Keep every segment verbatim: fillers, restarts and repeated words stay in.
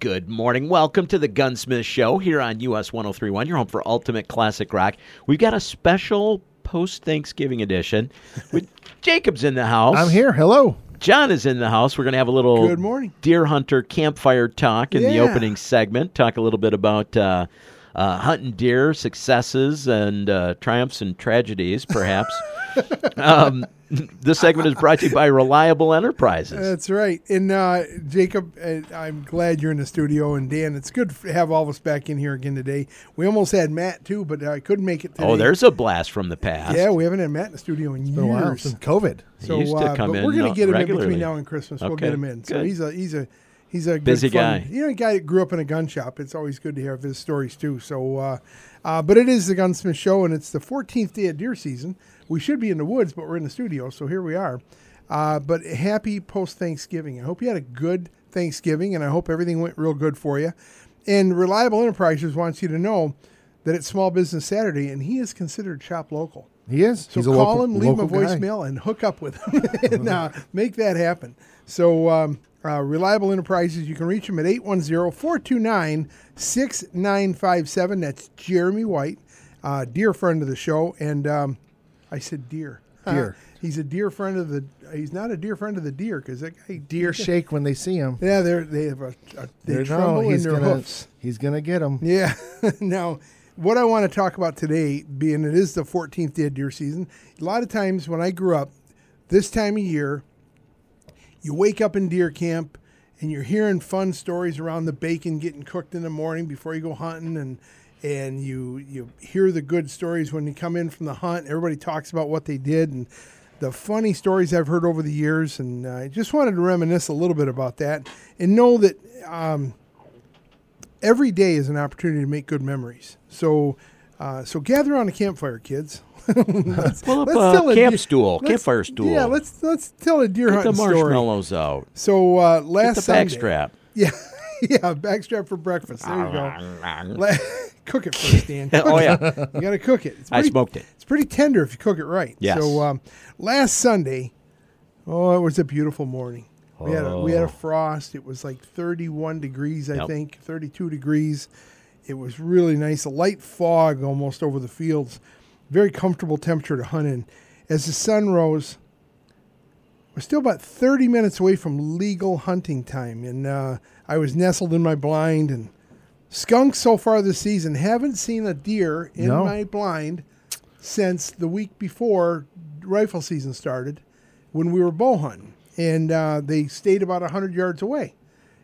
good morning. Welcome to the Gunsmith Show here on U S one oh three point one, your home for Ultimate Classic Rock. We've got a special post-Thanksgiving edition with Jacob's in the house. I'm here. Hello. John is in the house. We're going to have a little Good morning. deer hunter campfire talk in Yeah. the opening segment. Talk a little bit about uh, uh, hunting deer, successes, and uh, triumphs and tragedies, perhaps. um, this segment is brought to you by Reliable Enterprises. That's right. And uh, Jacob, uh, I'm glad you're in the studio. And Dan, it's good to have all of us back in here again today. We almost had Matt, too, but I couldn't make it today. Oh, there's a blast from the past. Yeah, we haven't had Matt in the studio in It's years. been a while since COVID. So, He used to uh, come but in we're going to get him regularly. in between now and Christmas. We'll Okay, get him in. So good. he's a he's a he's a good Busy fun- guy. You know, a guy that grew up in a gun shop. It's always good to hear his stories too. So, uh, uh, but it is the Gunsmith Show, and it's the fourteenth day of deer season. We should be in the woods, but we're in the studio, so here we are. Uh, but happy post Thanksgiving. I hope you had a good Thanksgiving, and I hope everything went real good for you. And Reliable Enterprises wants you to know that it's Small Business Saturday, and he is considered shop local. He is. So He's call a local, him, leave him a local guy. voicemail, and hook up with him and uh, make that happen. So um, uh, Reliable Enterprises, you can reach him at eight one zero, four two nine, six nine five seven. That's Jeremy White, uh, dear friend of the show. And um, I said dear. Dear. He's a dear friend of the, he's not a dear friend of the deer because that guy. Deer shake when they see him. Yeah, they're, they have a, a they They tremble know in he's their gonna, hoofs. He's going to get them. Yeah. Now, what I want to talk about today, being it is the fourteenth day of deer season, a lot of times when I grew up, this time of year, you wake up in deer camp and you're hearing fun stories around the bacon getting cooked in the morning before you go hunting, and and you you hear the good stories when you come in from the hunt. Everybody talks about what they did and the funny stories I've heard over the years, and I just wanted to reminisce a little bit about that and know that um, every day is an opportunity to make good memories. So, uh, so gather around a campfire, kids. let's, Pull up let's a tell a camp deer- stool, let's- campfire stool. Yeah, let's let's tell a deer Get the hunting story. marshmallows out. So uh, Get last the Sunday, backstrap. yeah, yeah, backstrap for breakfast. There you go. La- cook it first, Dan. Cook Oh, it. yeah. You got to cook it. It's I pretty- smoked it. It's pretty tender if you cook it right. Yes. So um, last Sunday, oh, it was a beautiful morning. We had a, we had a frost. It was like thirty-one degrees, I Yep. think, thirty-two degrees. It was really nice. A light fog almost over the fields. Very comfortable temperature to hunt in. As the sun rose, we're still about thirty minutes away from legal hunting time, and uh, I was nestled in my blind. And skunks so far this season, haven't seen a deer in No. my blind since the week before rifle season started, when we were bow hunting, and uh, they stayed about a hundred yards away.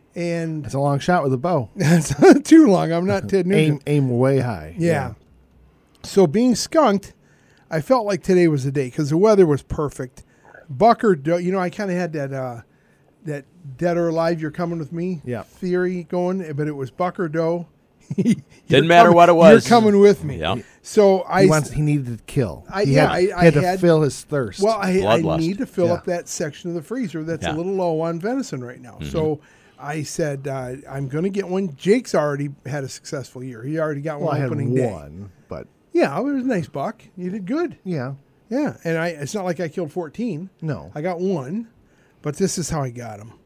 And It's a long shot with a bow. that's not too long. I'm not Ted Nugent. Aim, aim way high. Yeah. So being skunked, I felt like today was the day because the weather was perfect. Buck or doe, you know, I kind of had that uh, that dead or alive, you're coming with me Yeah. theory going, but it was buck or doe. Didn't matter what it was. You're coming with me. Yeah. So I, He wants. He needed to kill. I- he yeah, had, I- he I had to had- fill his thirst. well, I, I Bloodlust. need to fill Yeah. up that section of the freezer that's Yeah. a little low on venison right now. So I said uh, I'm going to get one. Jake's already had a successful year. He already got well, one I had opening day. one, but Yeah, it was a nice buck. You did good. yeah, Yeah, and I it's not like I killed fourteen. no. I got one, but this is how I got him.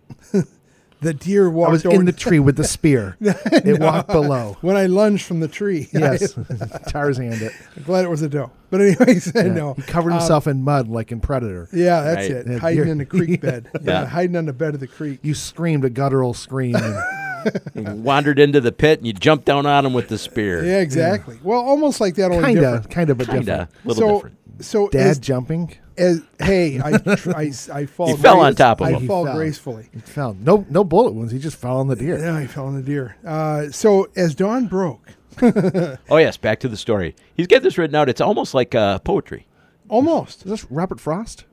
The deer walked I was over in the tree with the spear. It walked below. when I lunged from the tree. Yes, Tarzaned it. I'm glad it was a doe. But anyways, Yeah. no. He covered Um, himself in mud like in Predator. Yeah, that's Right. it. Yeah, Hiding deer- in the creek bed. yeah. Yeah. hiding on the bed of the creek. You screamed a guttural scream. And You wandered into the pit and you jumped down on him with the spear. Yeah, exactly. Well, almost like that, only kinda, different. kinda, but Kinda. different. A little so, different. So Dad as, jumping. as hey, I tr- I, I fall. He fell on top of I him. He fall fell. gracefully. He fell. No, no bullet wounds. He just fell on the deer. Yeah, I fell on the deer. Uh, so as dawn broke, Oh, yes, back to the story. He's got this written out. It's almost like uh, poetry. almost Is this Robert Frost?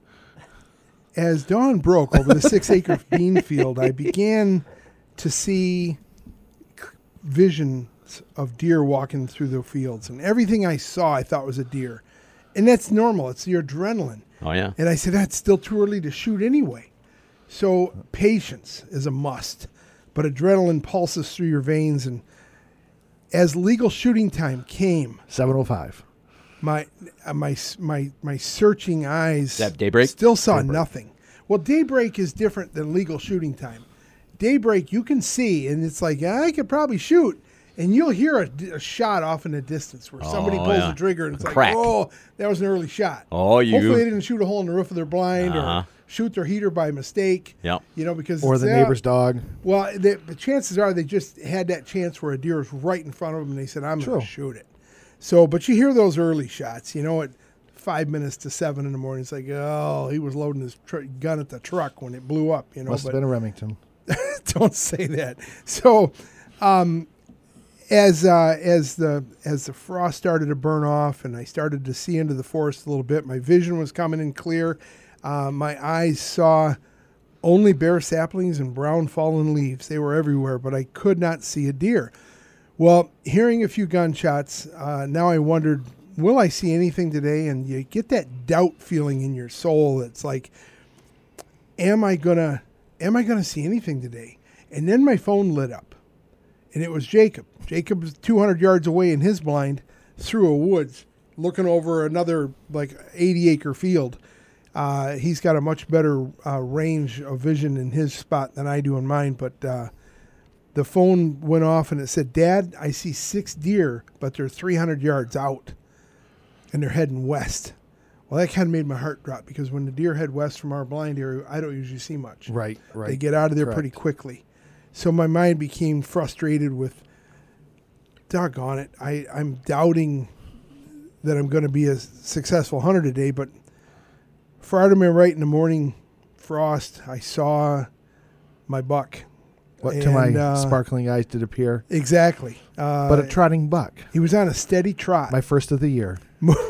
as dawn broke over the six-acre bean field, I began to see c- visions of deer walking through the fields, and everything I saw, I thought was a deer, and that's normal. It's the adrenaline. Oh, yeah. And I said, that's still too early to shoot anyway. So patience is a must, but adrenaline pulses through your veins. And as legal shooting time came, seven oh five. my uh, my my my searching eyes that daybreak? still saw Daybreak. nothing. Well, daybreak is different than legal shooting time. daybreak, you can see, and it's like, I could probably shoot. And you'll hear a, a shot off in the distance where somebody Oh, pulls yeah. the trigger and it's A like, crack. oh, that was an early shot. Oh, you- Hopefully they didn't shoot a hole in the roof of their blind Uh-huh. or shoot their heater by mistake. Yep. You know, because Or it's the that- neighbor's dog. Well, the, the chances are they just had that chance where a deer was right in front of them and they said, I'm going True. to shoot it. So, but you hear those early shots, you know, at five minutes to seven in the morning. It's like, oh, he was loading his tr- gun at the truck when it blew up, you know. Must but have been a Remington. don't say that. So, um, as uh, as the as the frost started to burn off and I started to see into the forest a little bit, my vision was coming in clear. Uh, my eyes saw only bare saplings and brown fallen leaves. They were everywhere, but I could not see a deer. Well, hearing a few gunshots, uh, now I wondered, will I see anything today? And you get that doubt feeling in your soul. It's like, am I gonna am I gonna see anything today? And then my phone lit up, and it was Jacob. Jacob was two hundred yards away in his blind through a woods, looking over another like eighty acre field. Uh, he's got a much better uh, range of vision in his spot than I do in mine. But uh, the phone went off, and it said, "Dad, I see six deer, but they're three hundred yards out, and they're heading west." Well, that kind of made my heart drop because when the deer head west from our blind area, I don't usually see much. Right, right. They get out of there Correct. pretty quickly. So my mind became frustrated with, doggone it, I, I'm doubting that I'm going to be a successful hunter today. But far to my right in the morning frost, I saw my buck. What to my And, uh, sparkling eyes did appear. Exactly. Uh, But a trotting buck. he was on a steady trot. My first of the year.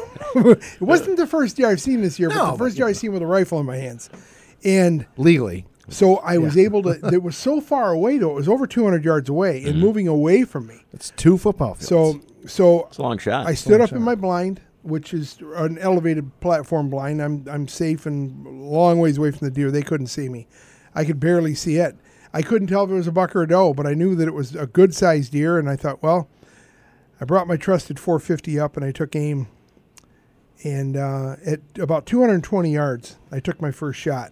It wasn't the first deer I've seen this year, No, but the but, first you deer know. I've seen with a rifle in my hands. And Legally. so I was Yeah. able to, it was so far away though, it was over two hundred yards away and moving away from me. It's two football fields. So, so It's a long shot. I stood long up in shot. my blind, which is an elevated platform blind. I'm, I'm safe and a long ways away from the deer. They couldn't see me. I could barely see it. I couldn't tell if it was a buck or a doe, but I knew that it was a good sized deer. And I thought, well, I brought my trusted four fifty up and I took aim. And uh, at about two hundred twenty yards, I took my first shot.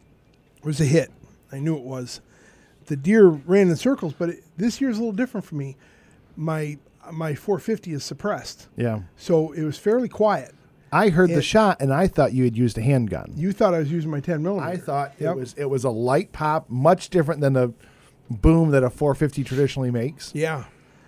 It was a hit. I knew it was. The deer ran in circles, but it, this year's a little different for me. My my four fifty is suppressed, yeah. so it was fairly quiet. I heard the It- shot and I thought you had used a handgun. You thought I was using my ten millimeter. I thought Yep. it was it was a light pop, much different than the boom that a four fifty traditionally makes. Yeah.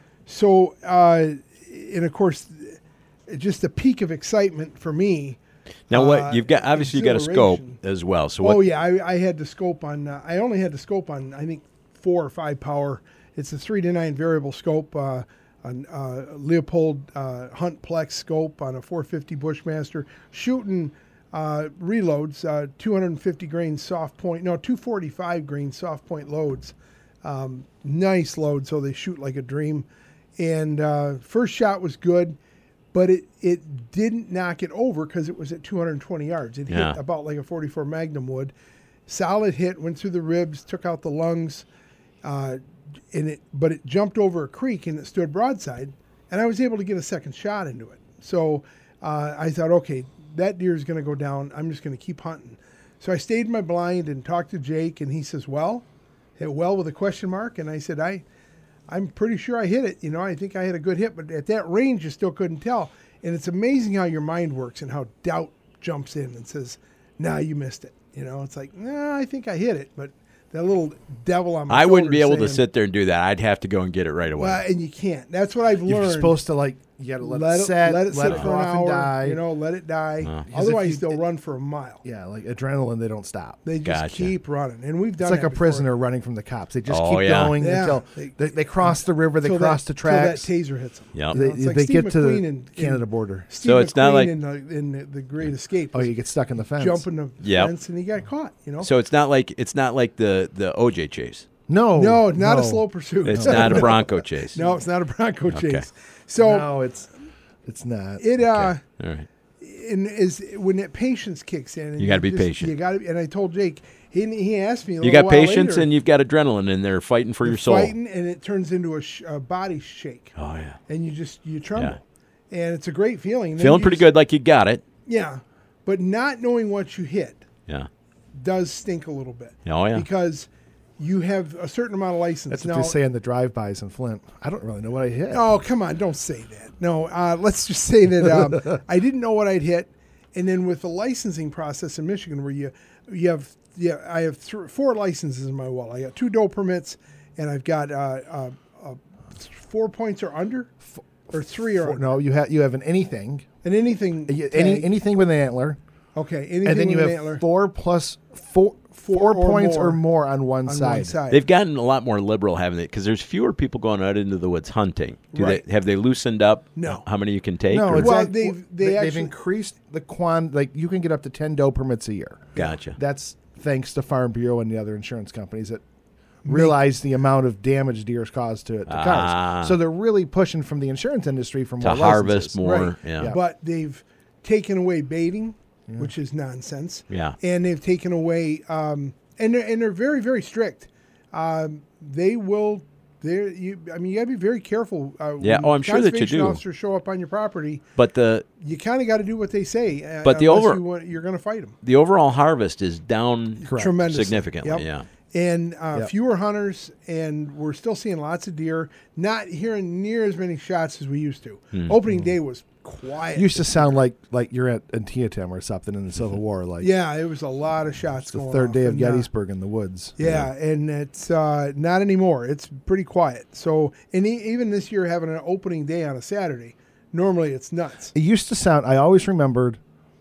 So, uh, and of course, just a peak of excitement for me. now, uh, what you've got? Obviously, you got a scope exhilaration. as well. So, what? Oh yeah, I, I had the scope on. Uh, I only had the scope on. I think four or five power. It's a three to nine variable scope. Uh, an uh, Leopold uh, Hunt Plex scope on a four fifty Bushmaster, shooting uh, reloads, uh, two hundred fifty grain soft point, no, two forty-five grain soft point loads. Um, nice load, so they shoot like a dream. And uh, first shot was good, but it, it didn't knock it over because it was at two hundred twenty yards. It Yeah. hit about like a forty-four Magnum would. Solid hit, went through the ribs, took out the lungs, uh, and it, but it jumped over a creek and it stood broadside, and I was able to get a second shot into it. So uh, I thought, okay, that deer is going to go down. I'm just going to keep hunting. So I stayed in my blind and talked to Jake, and he says, well, hit well with a question mark, and I said, I, I'm pretty sure I hit it. You know, I think I had a good hit, but at that range, you still couldn't tell. And it's amazing how your mind works and how doubt jumps in and says, nah, you missed it. You know, it's like, nah, I think I hit it, but that little devil on my I wouldn't be shoulder able to saying, sit there and do that. I'd have to go and get it right away. well, and you can't. That's what I've You're learned. supposed to like you got to let, let it set, let it sit it for go an off hour. and die. You know, let it die. Uh. Because if Otherwise, you- they'll it- run for a mile. Yeah, like adrenaline, they don't stop. They just Gotcha. keep running, and we've done It's like that a before. prisoner running from the cops. They just Oh, keep yeah. going Yeah. until They- they, they cross the river, they Till cross that, the tracks. till that taser hits them. Yep. You know, They, it's like they Steve get to McQueen the in- Canada in- border. Steve So it's not McQueen like- in the, in the, the Great Escape. Oh, was you get stuck in the fence. jumping the Yep. fence, and he got caught. You know, So it's not like it's not like the the O J chase. No, no, not a no. slow pursuit. It's not a Bronco chase. No, it's not a Bronco Okay. chase. So No, it's it's not. it uh, All right. and is when that patience kicks in. And You gotta be just- patient. You got to. And I told Jake. He he asked me. A You little got while patience later, and you've got adrenaline in there fighting for your soul. fighting, and it turns into a, sh- a body shake, Oh yeah. and you just you tremble, and it's a great feeling. And then Feeling you pretty just- good, like you got it. Yeah, but not knowing what you hit Yeah. does stink a little bit. Oh yeah. Because you have a certain amount of license. That's now, what they say in the drive-bys in Flint. I don't really know what I hit. Oh, come on. Don't say that. No, uh, let's just say that um, I didn't know what I'd hit. And then with the licensing process in Michigan where you you have, yeah, I have th- four licenses in my wallet. I got two doe permits, and I've got uh, uh, uh, four points or under, or three or Four- under. no, you have you have an anything, And anything. You- any tag. anything with an antler, Okay. Anything and then you with have an antler four plus four Four four or points more or more on one on side. one side. They've gotten a lot more liberal having it because there's fewer people going out into the woods hunting. Do Right. they have they loosened up? No. How many you can take? No, or- it's Well, like, they've- they they, have actually- increased the quan. Like you can get up to ten doe permits a year. Gotcha. That's thanks to Farm Bureau and the other insurance companies that realize the amount of damage deer's caused to, to Ah. cars. So they're really pushing from the insurance industry for To more harvest licenses. more. Right. Yeah. Yeah. But they've taken away baiting, which is nonsense. Yeah. And they've taken away, um, and they're, and they're very very strict. Um, they will. They you. I mean, you gotta be very careful. Uh, Yeah. when Oh, I'm sure that you conservation do. Officers show up on your property. But the You kind of got to do what they say. Uh, But the unless over- you want, you're going to fight them. the overall harvest is down Correct. Tremendously. significantly. Yep. Yeah. And uh, Yep. fewer hunters, and we're still seeing lots of deer. Not hearing near as many shots as we used to. Hmm. Opening day was quiet. It used to sound like like you're at Antietam or something in the Civil War. Like Yeah, it was a lot of shots it's the going third off, day of and, uh, Gettysburg in the woods. Yeah, and it's uh, not anymore. It's pretty quiet. So, and e- even this year, having an opening day on a Saturday, normally it's nuts. It used to sound. I always remembered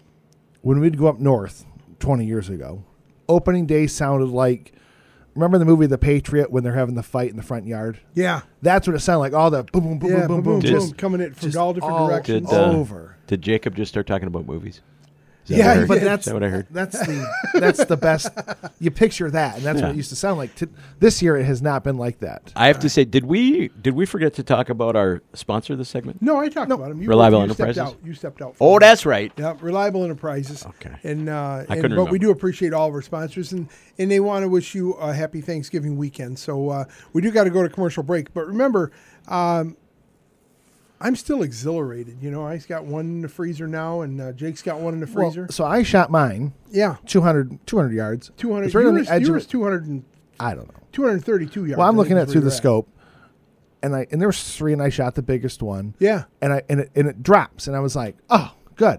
when we'd go up north twenty years ago. Opening day sounded like. Remember the movie The Patriot when they're having the fight in the front yard? Yeah, That's what it sounded like. All the boom, boom, boom, yeah, boom, boom, boom, boom, just, coming in from just all different all directions. Did, uh, over. Did Jacob just start talking about movies? Is that Yeah, what I he heard? did. But that's Is that what I heard? That's the that's the best. You picture that, and that's Yeah. what it used to sound like. To, this year, it has not been like that. I have to say, did we did we forget to talk about our sponsor of this segment? No, I talked No. about him. You, Reliable you Enterprises? Stepped out. You stepped out. Oh, for me. that's right. Yeah, Reliable Enterprises. Okay. And, uh, and couldn't but we remember. do appreciate all of our sponsors, and, and they want to wish you a happy Thanksgiving weekend. So uh, we do got to go to commercial break. But remember, um, I'm still exhilarated. You know, I's got one in the freezer now, and uh, Jake's got one in the Well, freezer. so I shot mine yeah, two hundred, two hundred yards. two hundred. It's right on yours, the edge of yours it. two hundred and, I don't know. two hundred thirty-two yards. Well, I'm I looking think at is through where the you're at. scope, and I and there was three, and I shot the biggest one. Yeah. and I and it and it drops, and I was like, oh, good.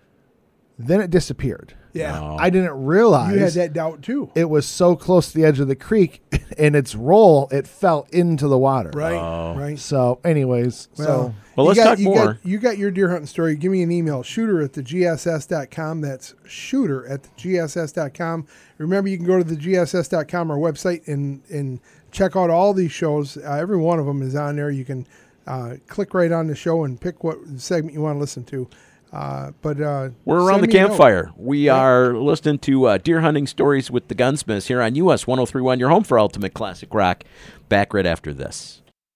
Then it disappeared. Yeah. No. I didn't realize You had that doubt too. it was so close to the edge of the creek, and its roll, it fell into the water. Right. Oh. Right. So, anyways, Well, so Well, you let's got- talk you more. Got, you got your deer hunting story. Give me an email, shooter at the G S S dot com. That's shooter at the G S S dot com. Remember, you can go to the G S S dot com, our website, and, and check out all these shows. Uh, every one of them is on there. You can uh, click right on the show and pick what segment you want to listen to. Uh, but uh, We're around send the me a note. campfire. We are listening to uh, Deer Hunting Stories with the Gunsmiths here on U S one oh three point one, your home for Ultimate Classic Rock. Back right after this.